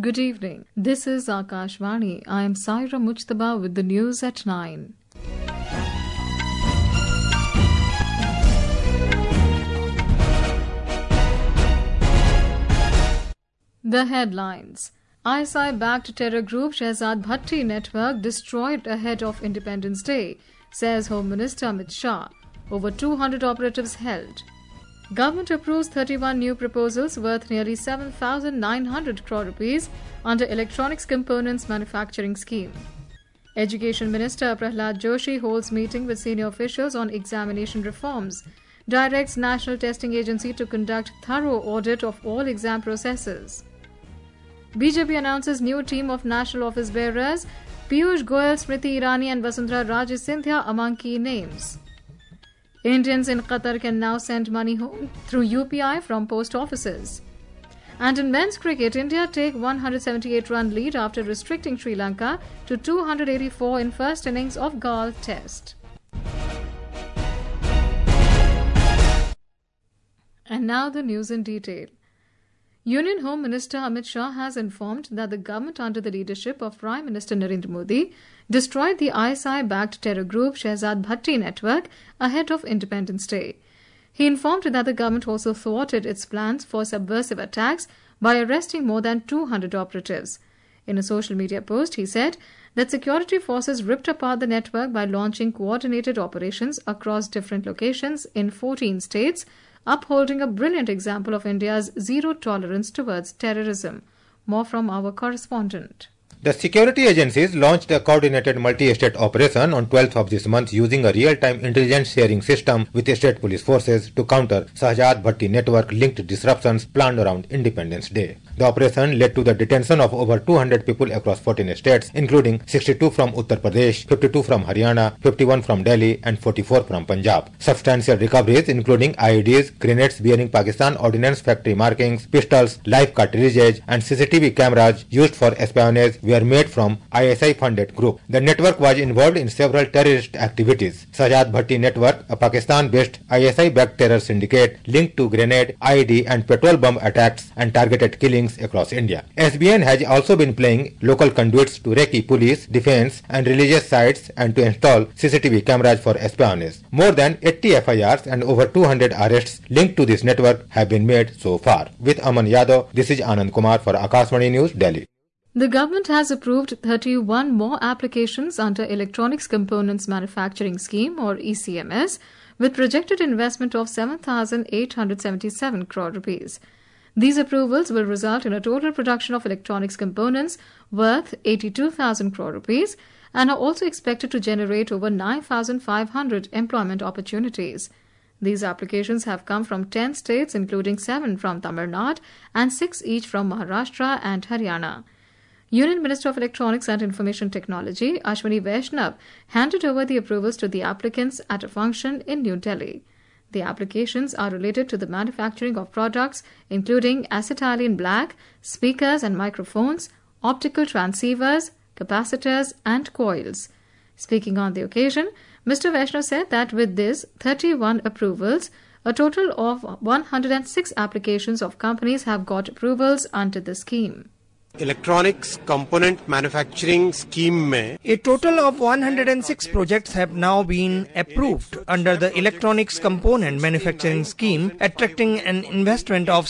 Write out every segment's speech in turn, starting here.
Good evening. This is Akashvani. I am Saira Mujtaba with the news at 9. The headlines. ISI-backed terror group Shehzad Bhatti network destroyed ahead of Independence Day, says Home Minister Amit Shah. Over 200 operatives held. Government approves 31 new proposals worth nearly 7,900 crore rupees under Electronics Components Manufacturing Scheme. Education Minister Prahlad Joshi holds meeting with senior officials on examination reforms. Directs National Testing Agency to conduct thorough audit of all exam processes. BJP announces new team of national office bearers. Piyush Goyal, Smriti Irani and Vasundhara Raje Scindia among key names. Indians in Qatar can now send money home through UPI from post offices. And in men's cricket, India take 178-run lead after restricting Sri Lanka to 284 in first innings of Galle Test. And now the news in detail. Union Home Minister Amit Shah has informed that the government under the leadership of Prime Minister Narendra Modi destroyed the ISI-backed terror group Shehzad Bhatti network ahead of Independence Day. He informed that the government also thwarted its plans for subversive attacks by arresting more than 200 operatives. In a social media post, he said that security forces ripped apart the network by launching coordinated operations across different locations in 14 states, upholding a brilliant example of India's zero tolerance towards terrorism. More from our correspondent. The security agencies launched a coordinated multi-state operation on 12th of this month using a real-time intelligence sharing system with state police forces to counter Shehzad Bhatti network-linked disruptions planned around Independence Day. The operation led to the detention of over 200 people across 14 states, including 62 from Uttar Pradesh, 52 from Haryana, 51 from Delhi and 44 from Punjab. Substantial recoveries including IEDs, grenades bearing Pakistan Ordnance Factory markings, pistols, live cartridges and CCTV cameras used for espionage were made from ISI-funded group. The network was involved in several terrorist activities. Shehzad Bhatti network, a Pakistan-based ISI-backed terror syndicate linked to grenade, IED and petrol bomb attacks and targeted killings across India. SBN has also been playing local conduits to recce police, defense and religious sites and to install CCTV cameras for espionage. More than 80 FIRs and over 200 arrests linked to this network have been made so far. With Aman Yadav, this is Anand Kumar for Akashvani News, Delhi. The government has approved 31 more applications under Electronics Components Manufacturing Scheme or ECMS with projected investment of 7,877 crore rupees. These approvals will result in a total production of electronics components worth 82,000 crore rupees and are also expected to generate over 9,500 employment opportunities. These applications have come from 10 states including 7 from Tamil Nadu and 6 each from Maharashtra and Haryana. Union Minister of Electronics and Information Technology, Ashwini Vaishnav, handed over the approvals to the applicants at a function in New Delhi. The applications are related to the manufacturing of products including acetylene black, speakers and microphones, optical transceivers, capacitors and coils. Speaking on the occasion, Mr. Vaishnav said that with this 31 approvals, a total of 106 applications of companies have got approvals under the scheme. Electronics Component Manufacturing Scheme में A total of 106 projects have now been approved under the Electronics Component Manufacturing Scheme, attracting an investment of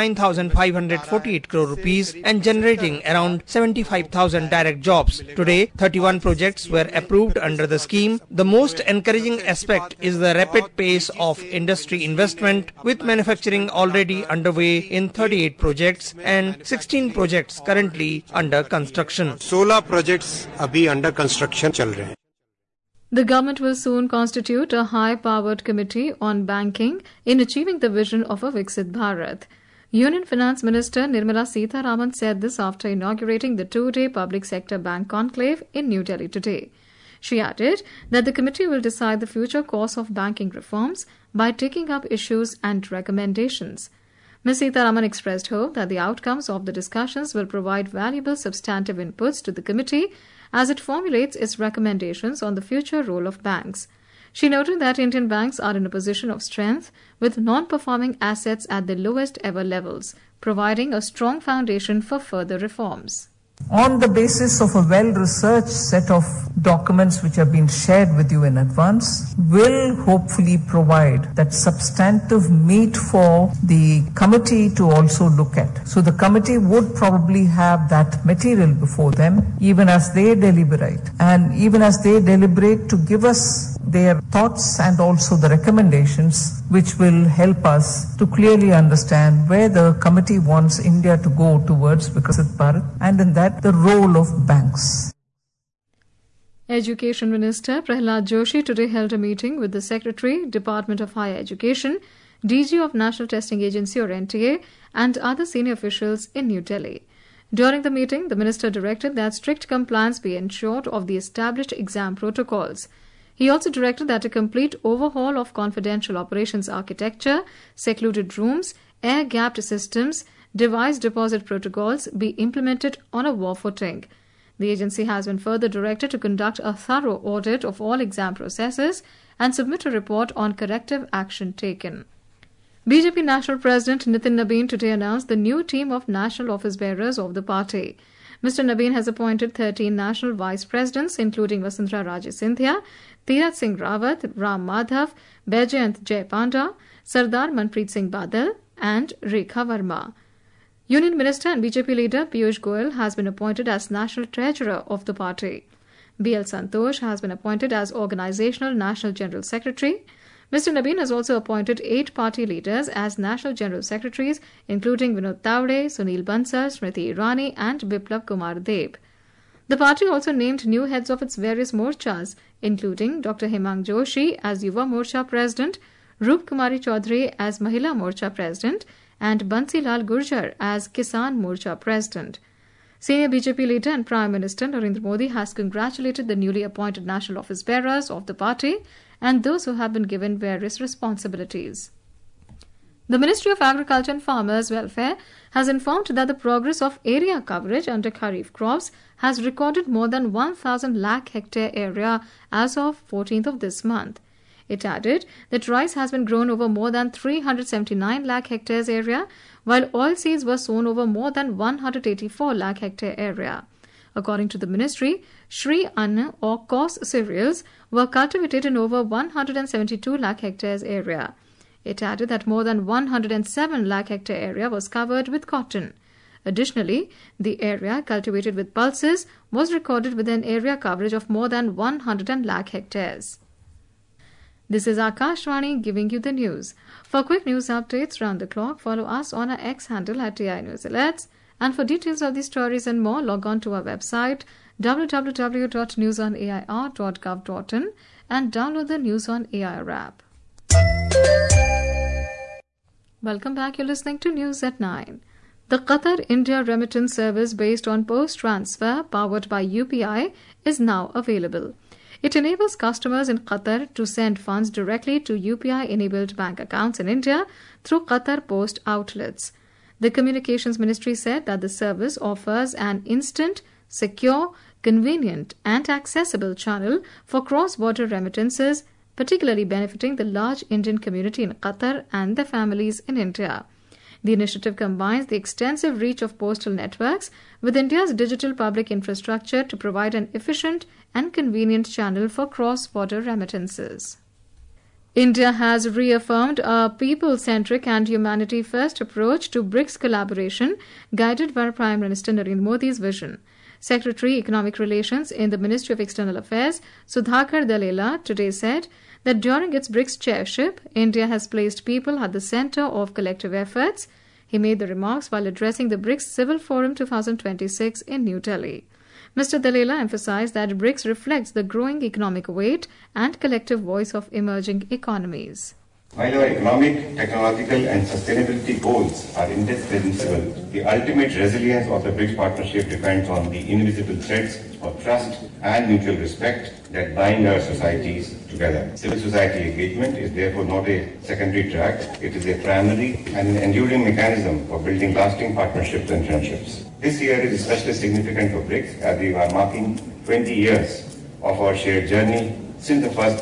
69,548 crore rupees and generating around 75,000 direct jobs. Today, 31 projects were approved under the scheme. The most encouraging aspect is the rapid pace of industry investment, with manufacturing already underway in 38 projects and 16 projects currently under construction. 16 projects अभी under construction चल रहे हैं. The government will soon constitute a high-powered committee on banking in achieving the vision of a Viksit Bharat. Union Finance Minister Nirmala Sitharaman said this after inaugurating the 2-day public sector bank conclave in New Delhi today. She added that the committee will decide the future course of banking reforms by taking up issues and recommendations. Ms. Sitharaman expressed hope that the outcomes of the discussions will provide valuable substantive inputs to the committee as it formulates its recommendations on the future role of banks. She noted that Indian banks are in a position of strength with non-performing assets at the lowest ever levels, providing a strong foundation for further reforms. On the basis of a well-researched set of documents which have been shared with you in advance, will hopefully provide that substantive meat for the committee to also look at. So the committee would probably have that material before them even as they deliberate. And even as they deliberate, to give us their thoughts and also the recommendations which will help us to clearly understand where the committee wants India to go towards Viksit Bharat, and in that the role of banks. Education Minister Prahlad Joshi today held a meeting with the Secretary, Department of Higher Education, DG of National Testing Agency or NTA, and other senior officials in New Delhi. During the meeting, the minister directed that strict compliance be ensured of the established exam protocols. He also directed that a complete overhaul of confidential operations architecture, secluded rooms, air-gapped systems, device deposit protocols be implemented on a war footing. The agency has been further directed to conduct a thorough audit of all exam processes and submit a report on corrective action taken. BJP National President Nitin Nabin today announced the new team of national office bearers of the party. Mr. Nabin has appointed 13 national vice presidents, including Vasundhara Raje Scindia, Tirath Singh Rawat, Ram Madhav, Baijayant Jai Panda, Sardar Manpreet Singh Badal, and Rekha Verma. Union Minister and BJP leader Piyush Goyal has been appointed as National Treasurer of the party. B.L. Santosh has been appointed as Organizational National General Secretary. Mr. Nabin has also appointed 8 party leaders as National General Secretaries, including Vinod Tawde, Sunil Bansal, Smriti Irani, and Biplav Kumar Deb. The party also named new heads of its various morchas, including Dr. Hemang Joshi as Yuva Morcha President, Roop Kumari Chaudhary as Mahila Morcha President, and Bansi Lal Gurjar as Kisan Morcha President. Senior BJP leader and Prime Minister Narendra Modi has congratulated the newly appointed national office bearers of the party and those who have been given various responsibilities. The Ministry of Agriculture and Farmers' Welfare has informed that the progress of area coverage under Kharif crops has recorded more than 1,000 lakh hectare area as of 14th of this month. It added that rice has been grown over more than 379 lakh hectares area, while oilseeds were sown over more than 184 lakh hectare area. According to the ministry, Shri Anna or coarse cereals were cultivated in over 172 lakh hectares area. It added that more than 107 lakh hectare area was covered with cotton. Additionally, the area cultivated with pulses was recorded with an area coverage of more than 100 lakh hectares. This is Akashvani giving you the news. For quick news updates round the clock, follow us on our X handle at TI News Alerts. And for details of these stories and more, log on to our website www.newsonair.gov.in and download the News on AIR app. Welcome back. You're listening to News at 9. The Qatar-India remittance service based on post-transfer powered by UPI is now available. It enables customers in Qatar to send funds directly to UPI-enabled bank accounts in India through Qatar Post outlets. The Communications Ministry said that the service offers an instant, secure, convenient and accessible channel for cross-border remittances, particularly benefiting the large Indian community in Qatar and their families in India. The initiative combines the extensive reach of postal networks with India's digital public infrastructure to provide an efficient and convenient channel for cross-border remittances. India has reaffirmed a people-centric and humanity-first approach to BRICS collaboration, guided by Prime Minister Narendra Modi's vision. Secretary Economic Relations in the Ministry of External Affairs, Sudhakar Dalela, today said that during its BRICS chairship, India has placed people at the center of collective efforts. He made the remarks while addressing the BRICS Civil Forum 2026 in New Delhi. Mr. Dalela emphasized that BRICS reflects the growing economic weight and collective voice of emerging economies. While our economic, technological and sustainability goals are indispensable, the ultimate resilience of the BRICS partnership depends on the invisible threads of trust and mutual respect that bind our societies together. Civil society engagement is therefore not a secondary track, it is a primary and an enduring mechanism for building lasting partnerships and friendships. This year is especially significant for BRICS as we are marking 20 years of our shared journey since the first BRICS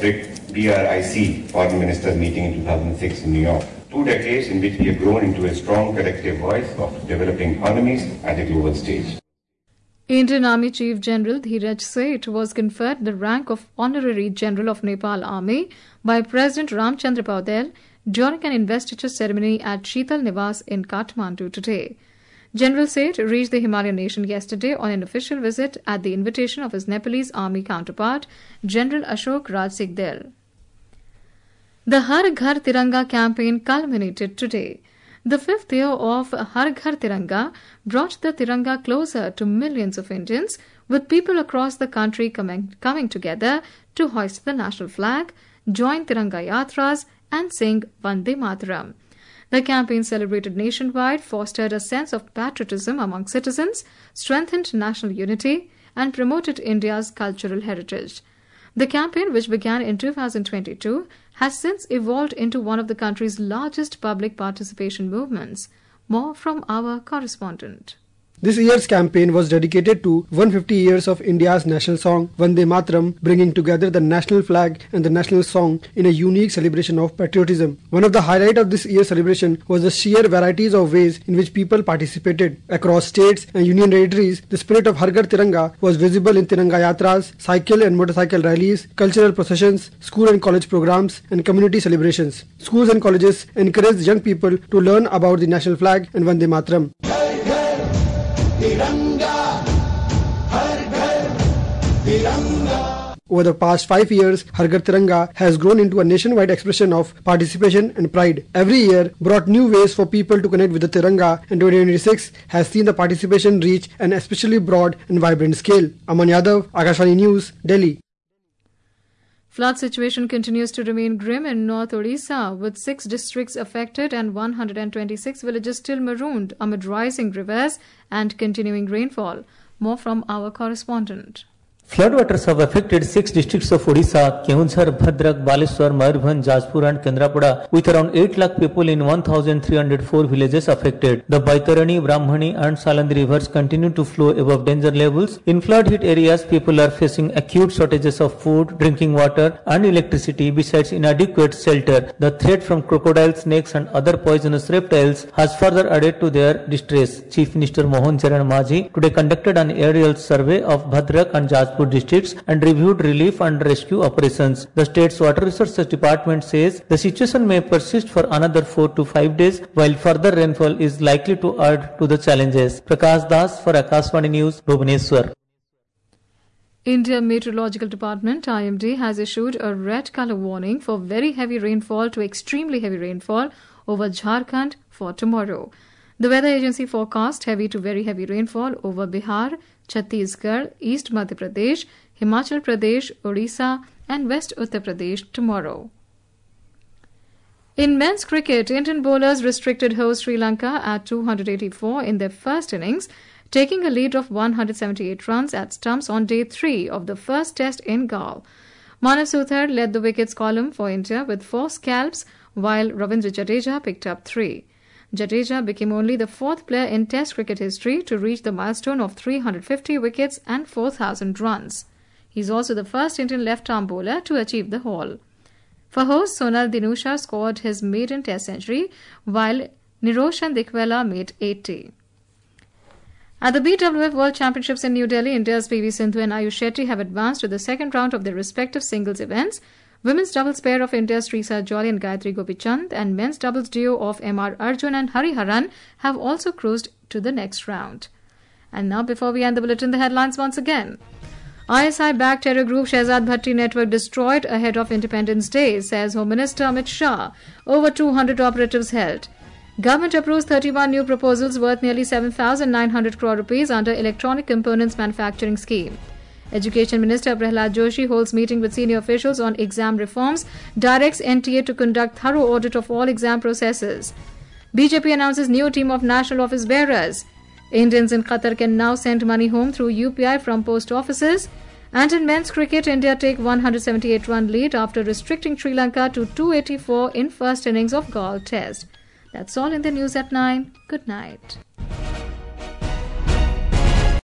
BRIC Foreign Ministers meeting in 2006 in New York. 2 decades in which we have grown into a strong collective voice of developing economies at the global stage. Indian Army Chief General Dheeraj Seth was conferred the rank of Honorary General of Nepal Army by President Ramchandra Paudel during an investiture ceremony at Sheetal Niwas in Kathmandu today. General Seth reached the Himalayan nation yesterday on an official visit at the invitation of his Nepalese army counterpart, General Ashok Raj Sigdel. The Har Ghar Tiranga campaign culminated today. The fifth year of Har Ghar Tiranga brought the Tiranga closer to millions of Indians, with people across the country coming together to hoist the national flag, join Tiranga Yatras and sing Vande Mataram. The campaign celebrated nationwide, fostered a sense of patriotism among citizens, strengthened national unity, and promoted India's cultural heritage. The campaign, which began in 2022, has since evolved into one of the country's largest public participation movements. More from our correspondent. This year's campaign was dedicated to 150 years of India's national song Vande Mataram, bringing together the national flag and the national song in a unique celebration of patriotism. One of the highlights of this year's celebration was the sheer varieties of ways in which people participated. Across states and union territories, the spirit of Har Ghar Tiranga was visible in Tiranga Yatras, cycle and motorcycle rallies, cultural processions, school and college programs, and community celebrations. Schools and colleges encouraged young people to learn about the national flag and Vande Mataram. Over the past 5 years, Har Ghar Tiranga has grown into a nationwide expression of participation and pride. Every year brought new ways for people to connect with the Tiranga, and 2026 has seen the participation reach an especially broad and vibrant scale. Aman Yadav, Akashvani News, Delhi. Flood situation continues to remain grim in North Odisha, with 6 districts affected and 126 villages still marooned amid rising rivers and continuing rainfall. More from our correspondent. Floodwaters have affected 6 districts of Odisha, Keonjhar, Bhadrak, Baleshwar, Mayurbhanj, Jajpur and Kendrapada, with around 8 lakh people in 1,304 villages affected. The Baitarani, Brahmani and Salandi rivers continue to flow above danger levels. In flood-hit areas, people are facing acute shortages of food, drinking water and electricity, besides inadequate shelter. The threat from crocodiles, snakes and other poisonous reptiles has further added to their distress. Chief Minister Mohan Charan Majhi today conducted an aerial survey of Bhadrak and Jajpur districts and reviewed relief and rescue operations. The state's Water Resources Department says the situation may persist for another 4 to 5 days, while further rainfall is likely to add to the challenges. Prakash Das for Akashvani News, Bhubaneswar. India Meteorological Department IMD has issued a red color warning for very heavy rainfall to extremely heavy rainfall over Jharkhand for tomorrow. The weather agency forecast heavy to very heavy rainfall over Bihar, Chhattisgarh, East Madhya Pradesh, Himachal Pradesh, Odisha and West Uttar Pradesh tomorrow. In men's cricket, Indian bowlers restricted host Sri Lanka at 284 in their first innings, taking a lead of 178 runs at stumps on day 3 of the first test in Galle. Manav Suthar led the wickets column for India with 4 scalps, while Ravindra Jadeja picked up 3. Jadeja became only the 4th player in Test cricket history to reach the milestone of 350 wickets and 4,000 runs. He is also the first Indian left-arm bowler to achieve the haul. For host, Sonal Dinusha scored his maiden Test century, while Niroshan Dikwela made 80. At the BWF World Championships in New Delhi, India's PV Sindhu and Ayush Shetty have advanced to the second round of their respective singles events. Women's doubles pair of India's Trisa Jolly and Gayatri Gopichand and men's doubles duo of M.R. Arjun and Hariharan have also cruised to the next round. And now, before we end the bulletin, the headlines once again. ISI-backed terror group Shehzad Bhatti network destroyed ahead of Independence Day, says Home Minister Amit Shah. Over 200 operatives held. Government approves 31 new proposals worth nearly 7,900 crore rupees under Electronic Components Manufacturing Scheme. Education Minister Prahlad Joshi holds meeting with senior officials on exam reforms, directs NTA to conduct thorough audit of all exam processes. BJP announces new team of national office bearers. Indians in Qatar can now send money home through UPI from post offices. And in men's cricket, India take 178-run lead after restricting Sri Lanka to 284 in first innings of Galle Test. That's all in the news at 9. Good night.